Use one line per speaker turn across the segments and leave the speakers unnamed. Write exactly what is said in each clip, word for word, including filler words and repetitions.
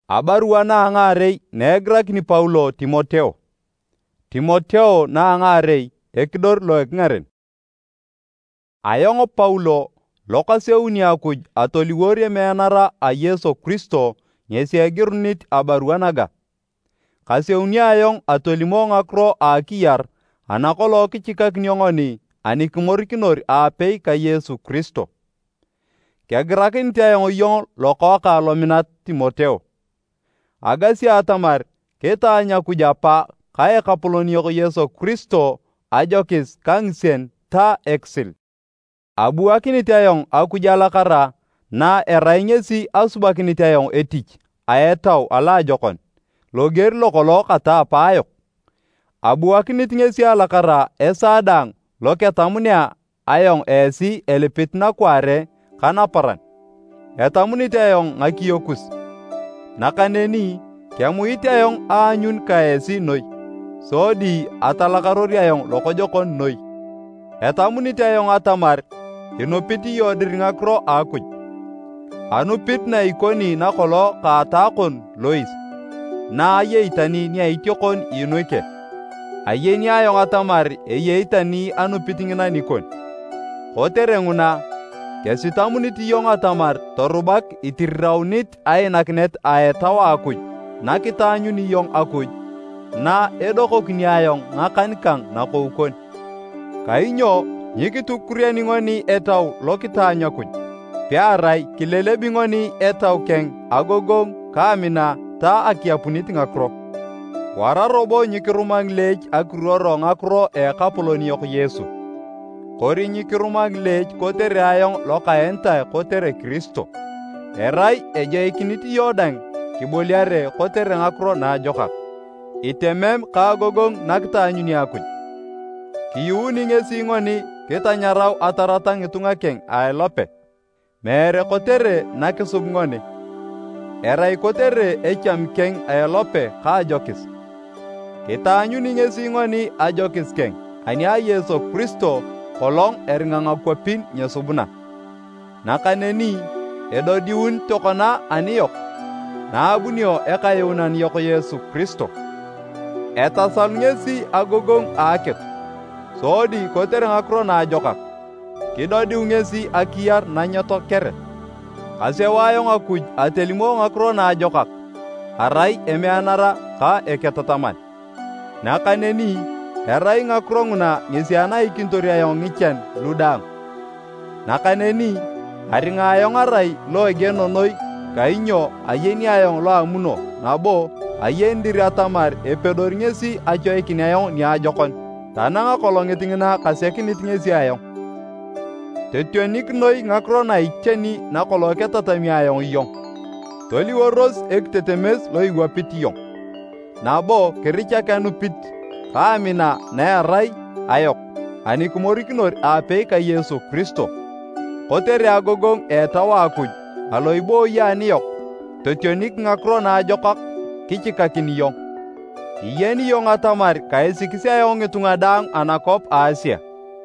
Abarua na angarei negrak ni Paulo Timoteo. Timoteo na angarei ekidor lo ekngaren. Ayongo Paulo lokaseuni akuj atoliwore menara a Yesu Kristo nyesiegirnit abarua naga. Kaseuni ayong atolimo ngakro a kiyar anakolo kichikak nyongoni anikimorikinor apei ka Yesu Kristo. Kegirakin tayong yong lokoka lominat Timoteo. Agasi atamar ketanya kujapa kaya kapuloniyok Yesu Kristo ajokis kangsen ta eksil. Abuakini tayong akujala kara na erainyesi asubakini tayong etich ayetaw ala jokon. Loger lokolo kata payok. Abuakini tingesi alakara esadang loketamunia ayong esi elipit na kware kanaparan. Etamuni tayong ngakiyokus. Nakaneni kemuiti ayong anyun kaesi noi. Sodi atalakarori ayong lokojokon noi. Etamuni tayong atamar hinupiti yodir ngakro akuj. Anupit na ikoni nakolo katakon lois. Na ayeitani ni aityokon inuike. Ayeni ayong atamar eyeitani anupit ngina nikon. Kotere nguna kesitamuniti yong atamar torubak itirraunit ayenaknet ayetawa akuj. Nakitanyuni yong akuj. Na edokokini ayong ngakankang nakoukon. Kainyo nyikitukuriani ngoni etaw lokitanya kuj. Piarai kilelebi ngoni etaw keng agogong kamina ta akiapunit ngakro. Wararobo nyikirumang lej akuroro ngakro e kapuloniyok Yesu. Kori nyikirumang lej kotere ayong lokaenta kotere Kristo. Erai ejaikiniti yodang kiboliare kotere ngakro na jokak. Itemem kagogong nakitanyuni akuj. Kiyuni ngesi ngoni kitanyaraw ataratang itunga keng ay lope. Mere kotere nakisub ngoni. Erai kotere echam keng ay lope ka ajokis. Kitanyuni ngesi ngoni ajokis keng. Ani a Yesu Kristo kolong eringangakwapin nyesubuna. Nakaneni edo diun tokona aniyok. Na abunyo ekayunan yok Yesu Kristo. Etasal ngesi agogong aket. Sodi kotere ngakro na ajokak. Kidodi ungesi akiyar na nyoto kere. Kasewayong akuj atelimo ngakro na ajokak. Arai emeanara ka eketataman. Nakaneni erai ngakro nguna ngesiana ikintori ayong ngichan ludang. Nakaneni aringa ayong arai lo egenonoi kainyo ayeni ayong lo amuno nabo ayendiri atamar epedor ngesi ajoikini ayong ni ajokon. Tananga kolong itingina kasekin itingesi ayong. Tetionik noi ngakro na icheni na kolong ketatami ayong iyong. Toli woros ek tetemes lo iwapit iyong. Nabo kericha kanupit kaamina na erai ayok. Ani kumorikinor apei ka Yesu Kristo. Kotere agogong etawa akuj alo ibo yaniyok. Tetionik ngakro na ajokak kichikakin iyong. Iyeni yong atamar kaisikisi ayong itunga dang anakop Asia.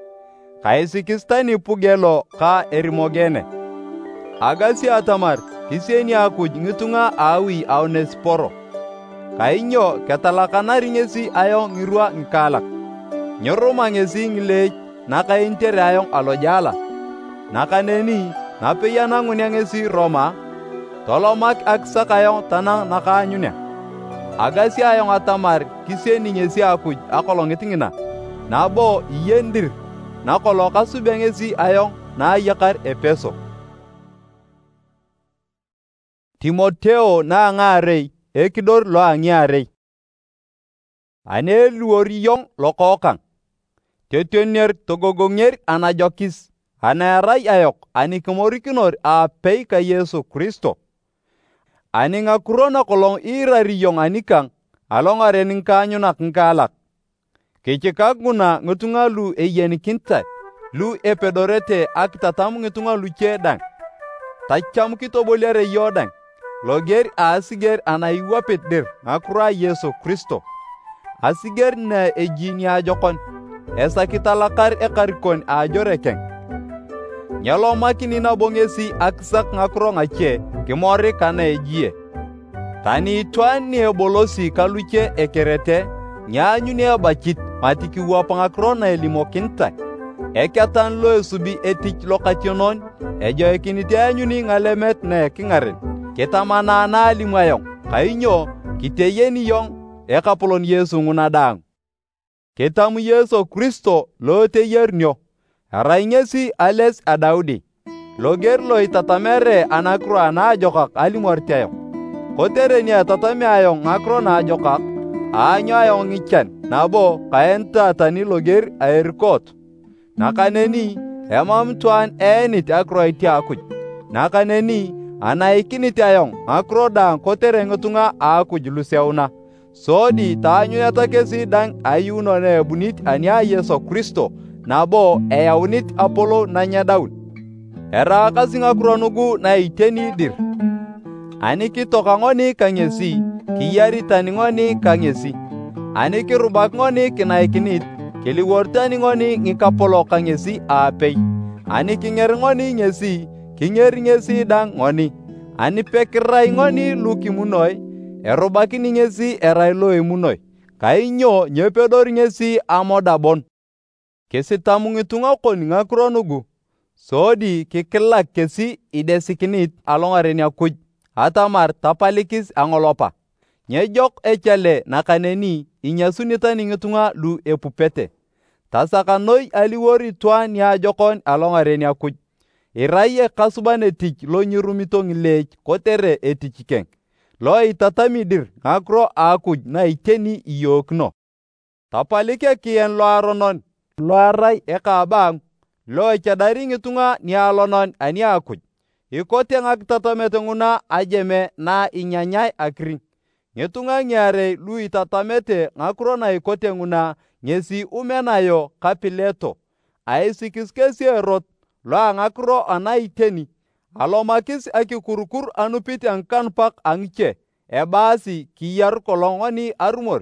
Kaisikistani pugelo ka erimogene. Agasi atamar kisieni akuj ngitunga awi Onesiporo. Kainyo ketalakanari ngesi ayong ngirua ngkalak. Nyoroma ngesi ngilej nakaintere ayong alojala. Nakaneni napeyanangunya ngesi Roma. Tolomak aksak ayong tanang nakaanyunya. Agasi ayong atamar kisieni ngesi akuj akolong itingina. Nabo iyendir nakolo kasube ngesi ayong na yakar Epeso. Timoteo na ngarei ekidor lo angiarei. Ane luori yong lokokang. Tetionyer togogonger anajokis. Anaerai ayok anikimorikinor apei ka Yesu Kristo. Ani ngakurona kolong irari yong anikang alongare ningkanyunak ngkalak. Kichikak nguna ngutunga lu eyenikintai lu epedorete akitatamu ngutunga lu chedang. Tacham kitoboliare yodang. Loger asiger anaiwapit dir ngakura Yesu Kristo. Asiger na ejini ajokon. Esa kitalakar ekarikon ajorekeng. Nyalo makini na bongesi aksak ngakro ngache kimori kana ejie. Tani itwan ni ebolosi kaluche ekerete, nyanyu ni abachit matiki wapangakro na elimokinta. Ekatan lo esubi etich lokationon, ejo ekiniti anyuni ngalemet na ekingaren. Kitamana na alimayong, kainyo kiteyeni yong ekapolon Yesu ngunadang. Kitamu Yesu Kristo lo teyernyo, araingesi ales adaudi. Loger lo itatamere anakro anajokak alimortiayong. Kotere ni atatame ayong ngakro na ajokak, anyo ayong ngichan, nabo kaenta tani loger aerikot. Nakaneni, emam tuan enit akro iti akuj. Nakaneni, anaikiniti ayong akro dang kotere ngutunga akuj luseuna. Sodi taanyo yatakesi dang ayuno na ebunit ania Yesu Kristo, nabo eyaunit Apolo na nyadaun. Era kasi ngakro nugu na iteni dir. Aniki toka ngoni kangesi, kiyari tani ngoni kangesi. Aniki rubak ngoni kinaikinit, kiliwortani ngoni ngikapolo kangesi apei. Aniki ngeri ngoni ngesi, kingeri ngesi dang ngoni. Ani pekirai ngoni lukimunoi, erubakini ngesi erai loe munoi. Kainyo nyepedori ngesi amodabon. Kesi tamungitunga koni ngakro nugu. Sodi kikilak kesi idesikinit alongareni akuj. Atamar tapalikis angolopa. Nyejok echale nakaneni inyasunitani ngitunga lu epupete. Tasakanoi aliwori tuan ya jokon alongareni akuj. Iraye kasuban etich lo nyirumitong lech kotere etichikeng. Lo itatamidir ngakro akuj na iteni iyokno. Tapalike kien lo aronon, lo aray eka abang, lo echadari ngitunga ni alonon ani akuj. Ikote ngakitatamete nguna ajeme na inyanyay akring. Ngitunga ngiare lu itatamete ngakro na ikote nguna ngesi umenayo kapileto. Aisikiskesi erot lo ngakro anaiteni. Alomakis akikurukur anupit angkanpak angche. Ebasi kiyar kolongoni arumor.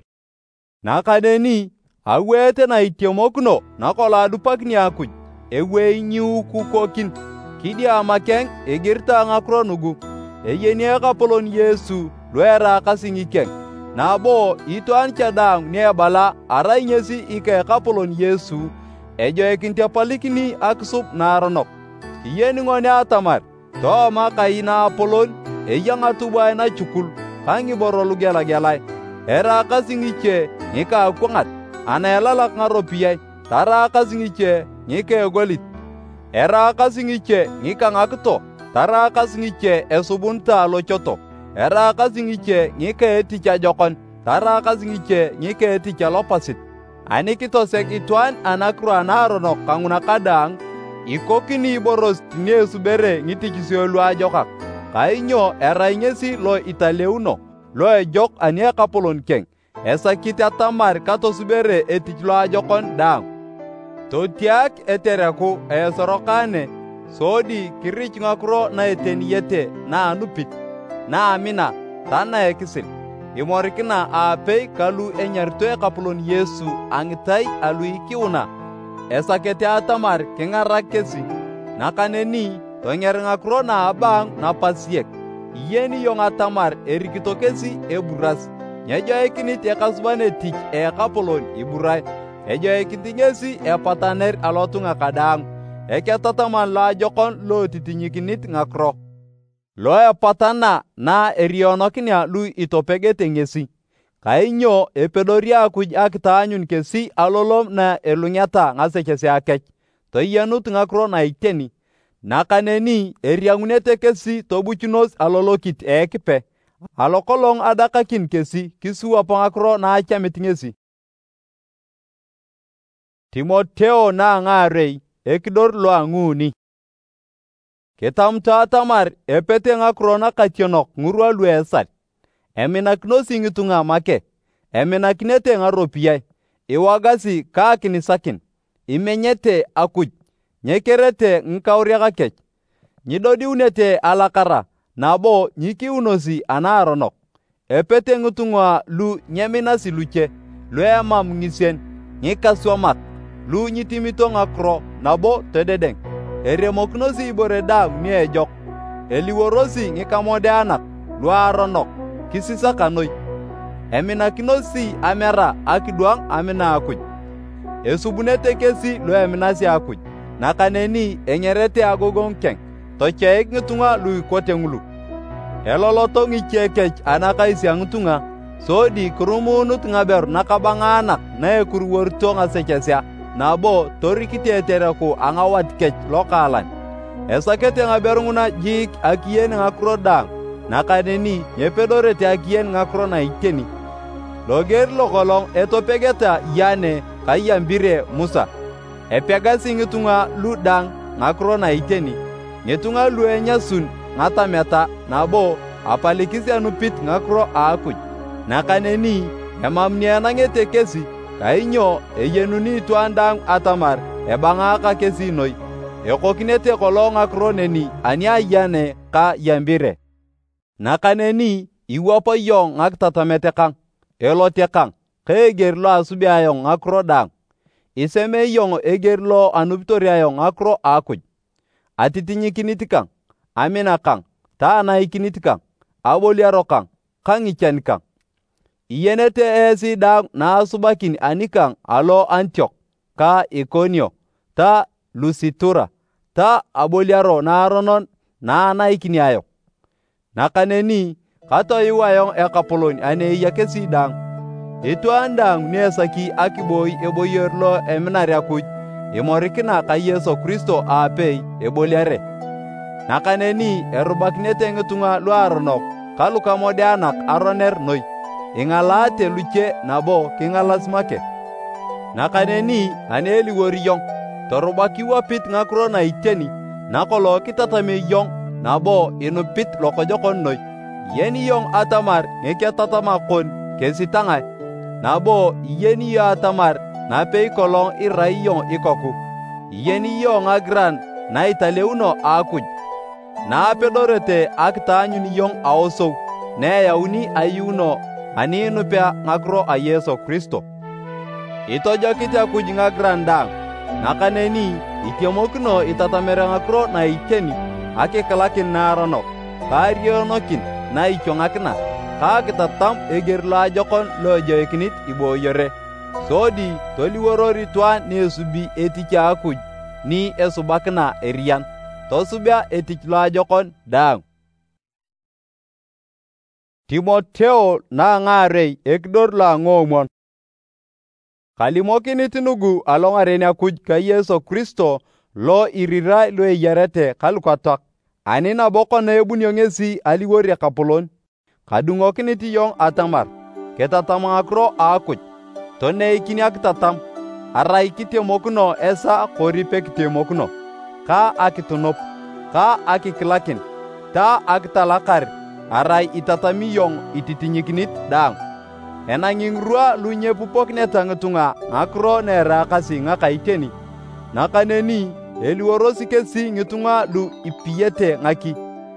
Nakadeni awete na itiomokno nakola adupak ni akuj. Ewe nyiu kukokin. Kidi amakeng egirta ngakro nugu. Eyeni ekapolon Yesu luera kasingikeng. Nabo ituan chadang niebala aray ngesi ike ekapolon Yesu. Ejo ekintiapalikini aksup naronok. Iyeni ngoni atamar. Toma kaina apolon eyang atubai na chukul. Kangi borolu gela-gelai. Era kasingiche ngika akwangat. Ana elalak ngaropiyay. Tara kasingiche ngika egolit. Era kasingiche ngika ngakto. Tara kasingiche esubunta lochoto. Era kasingiche ngika eticha jokon. Tara kasingiche ngika eticha lopasit. Anikitosek ituan anakru anaronok kanguna kadang. Ikokini boros tine subere ngitikisio lu ajokak. Kainyo era ingesi lo italeuno. Lo ejok ania kapolon keng. Esa kiti atamar kato subere etich lo ajokon dang. Totiak etereku esorokane. Sodi kirich ngakro na eteniyete na anupit. Na amina tana ekisil. Imorikina apei kalu enyartoe kapolon Yesu angitai alu ikiuna. Esa kete atamar kengarak kesi. Nakaneni tonger ngakro na abang na pasiek. Yeni yong atamar erikito kesi eburas. Nyejo ekinit ekasubane tich ekapolon iburai. Ejo ekintingesi epataner alotunga kadang. Eke tataman la jokon lo titinyikinit ngakro. Lo epatana na erionokinia lu itopegete ngesi. Kainyo epedoria akuj akitaanyun kesi alolom na elunyata ngasekesi akech. Toyanut ngakro na iteni. Nakaneni eriangunete kesi tobuchunos alolokit ekipe. Alokolong adakakin kesi kisua pangakro na achamit ngesi. Timoteo na ngarei ekidor lo anguni. Ketamta atamar epete ngakro na kationok ngurwa lu esat. Eminakino singitunga make. Eminakinete ngaropiyay. Iwagasi kaakinisakin. Imenyete akuj. Nyekerete ngkauriaka kech. Nyidodiunete alakara. Nabo nyikiunosi anaronok. Epete ngutunga lu nyeminasi luche. Lu emam ngisen. Nyikaswamak. Lu nyitimito ngakro. Nabo tededeng. Eremoknosi ibore dang ni ejok. Eliworosi ngikamode anak. Lu aronok. kisisaka noi. Eminakinosi amera akiduang amina akuj. Esubunete kesi lo eminasi akuj. Nakaneni enyerete agogong keng. Tocheik ngitunga lui kote ngulu. Eloloto ngichekech anaka isi ngitunga. Sodi kurumunut ngaber nakabanga anak na ekuruworto ngasechesya. Nabo torikitetereku angawat kech lokalan. Esakete ngaber nguna jik akien ngakrodang. Nakaneni nyepedorete akien ngakro na ikeni. Loger lokolong etopegeta yane kayambire Musa. Epegasi ngitunga ludang ngakro na ikeni. Ngitunga luenyasun ngatameta nabo apalikisi anupit ngakro akuj. Nakaneni emamniana ngete kesi kainyo eyenuni tuandang atamar ebangaka kesi noi. Ekokinete kolong ngakro neni ania yane ka yambire. Nakaneni iwapo yong ngaktatamete kang. Elote kang keger lo asubi ayong ngakro dang. Iseme yong eger lo anuptori ayong ngakro akuj. Atitinyi kiniti kang. Amina kang. Taana ikiniti kang. Aboliaro kang. Kang ichan kang. Iyenete esi dang na asubakin anikang alo Antiok. Ka Ikonio. Ta Lusitura. Ta aboliaro na aronon na anaikini ayong. Nakaneni kato iwayong ekapolon ane yakesi dang. Itu andang nesaki akiboy eboyer lo eminari akuj. Imorikina ka Yesu Kristo apei eboliare. Nakaneni erubakinete ngitunga lo aronok. Kaluka mode anak aroner noi. Ingalate luche nabo kingalas make. Nakaneni aneli wori yong. Torubaki wapit ngakro na iteni. Nakolo kitatame yong. Nabo inupit lokojokon noi. Yeni yong atamar ngeke tatama kon kesitangay. Nabo yeni yo atamar na pei kolong irai yong ikoku. Yeni yong agran na italeuno akuj. Na pedorete akitanyuni yong aoso. Ne yauni ayuno ani inupea ngakro a Yesu Kristo. Itojo kiti akuj ngagran dang. Nakaneni ikemokino itatamere ngakro na ikeni. Ake kalakin na aronok. Karyonokin na ichongakina. Kakitatam eger la jokon lo joikinit ibo yore. Sodi toliworori tuan ni esubi etiki akuj. Ni esubakina erian. Tosubia etiki la jokon dang. Timoteo na ngarei ekdor la ngomon. Kalimokin itinugu alongareni akuj ka Yesu Kristo lo irirai lo yarete kalukatak. Anina boko na ebun yongesi aliwori kapolon. Kadungokin iti yong atamar. Ketatam ngakro akuj. Tone ikini akitatam. Arai kitemokuno esa koripe kitemokuno. Ka akitunop. Ka akikilakin. Ta akitalakar. Arai itatami yong ititinyikinit dang. Enanging rua lunye pupok neta ngetunga ngakro nera kasi ngakaiteni. Nakaneni eliworosi kesi ngetunga lu ipiyete ngaki.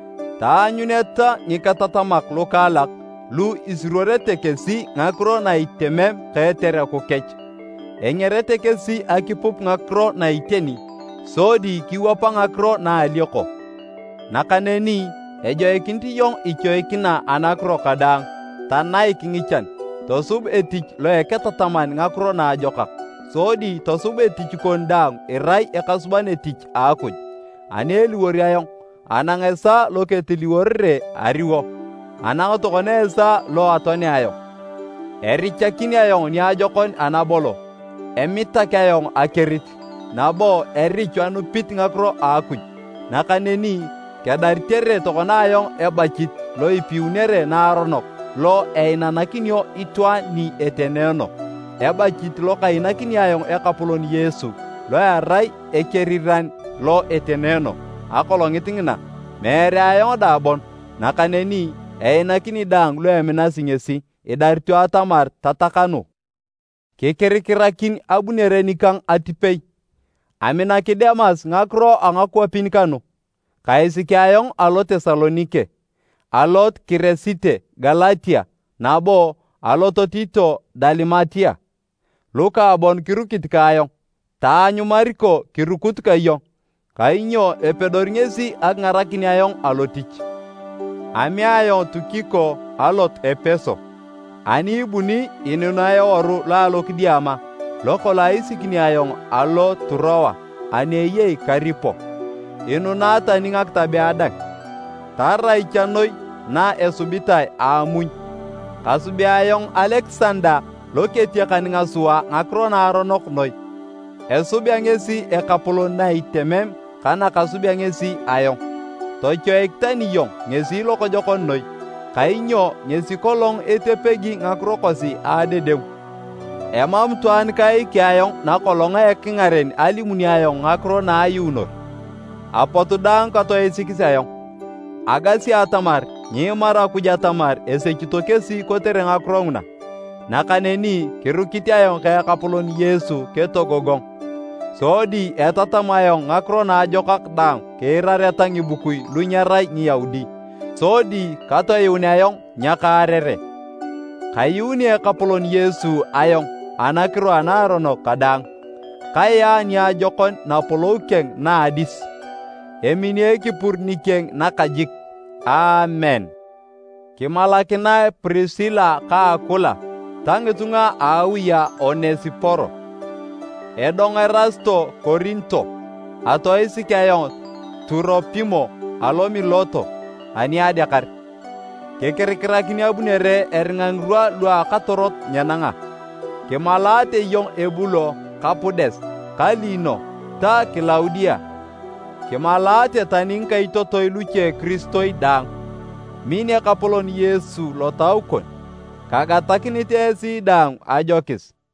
Taanyuneta ngikatatamak lokalak lu isrorete kesi ngakro na itemem ketere kukech. Enyerete kesi akipup ngakro na iteni. Sodi kiwapa ngakro na alioko. Nakaneni ejoekinti yong ichoekina anakro kadang. Tanai kingichan. Tosub etich lo eketataman ngakro na ajokak. Sodi tosub etich kondang irai ekasuban etich akuj. Aneli woriayong. Anangesa lo ketiliworre ariwo. Anang tokonesa lo atoni ayong. Erichakini ayong ni ajokon anabolo. Emitake ayong akerit. Nabo erichu anupit ngakro akuj. Nakaneni kedaritere tokona ayong ebachit lo ipiunere na aronok. Lo einanakinyo itwa ni eteneno. Ebachit lo kainakini ayong ekapulon Yesu. Lo arai ekeriran lo eteneno. Akolong itingina. Mere ayong dabon. Nakaneni einakini dang lo eminasi ngesi. Idarito atamar tatakano. Kekerikirakin abunere nikang atipei. Amina kidemas ngakro angakwa pinkano. Kaisiki ayong alo Tesalonike. Alot Kiresite, Galatia, nabo aloto Tito, Dalimatia. Luka abon kirukit kayong. Taanyu Mariko kirukut kayong. Kainyo epedorngesi ag ngarakini ayong alotich. Ami ayong Tukiko alot Epeso. Ani ibuni inuna eoru lalo kidiama, lokola isikini ayong alo Turowa, ani eyei Karipo. Inuna taningak tabi adak. Tara ichanoi na esubitai amuny. Kasubi ayong Alexander loketia kaninga suwa ngakro na aronok noi. Esubi angesi ekapulon na itemem kana kasubi angesi ayong. Tocho ektani yong ngesi loko jokon noi. Kainyo ngesi kolong etepegi ngakro kosi adedem. Emam tuan kai kiayong na kolonga ekingaren alimuni ayong ngakro na ayunor. Apotu dang kato esikisi ayong. Agasi atamar, nyemara kuja tamar esekitokesi kotere ngakro nguna. Nakaneni kirukiti ayong kaya kapulon Yesu ketogogong. Sodi etatamayong ngakro na ajokak dang keiraretang ibukui lunyarai ni Yaudi. Sodi kato yuni ayong nyaka arere. Kayuni ekapulon Yesu ayong anakiro anarono kadang. Kaya ni ajokon na polokeng na adis. Eminie kipur nikeng nakajik. Amen. Kimalakina Priscilla ka Akula. Tangitunga awia Onesiporo. Edong Erasto Korinto. Ato isikayong Turopimo alomi loto. Ani adakar. Kekerikrakini abunere eringangrua lua katorot nyananga. Kemalate yong Ebulo Kapudes Kalino ta Kilaudia. Kemalate taninka itotoi luche Kristoi dang. Mine kapolon Yesu lotaukon. Kagatakini tesi dang ajokis.